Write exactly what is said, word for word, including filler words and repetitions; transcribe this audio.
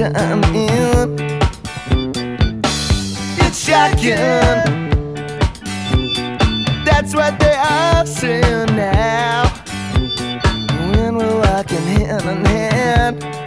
time in. It's shocking, that's what they are saying now. When we're walking hand in hand,